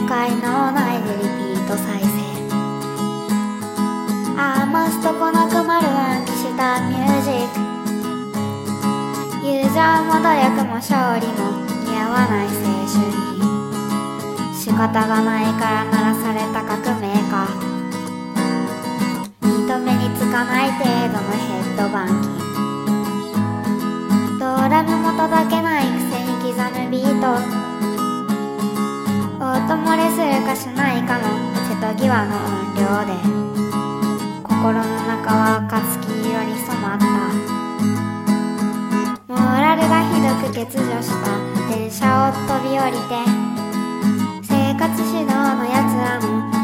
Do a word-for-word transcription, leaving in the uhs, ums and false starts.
才能ないでリピート再生。余すとこなく丸暗記したミュージック。友情も努力も勝利も似合わない青春に仕方がないから鳴らされた革命か。人目につかない程度のヘッドバンキング。ドラムも叩けないくせに刻むビート。音漏れするかしないかの瀬戸際の音量で心の中は暁色に染まった。モラルがひどく欠如した電車を飛び降りて生活指導のやつらも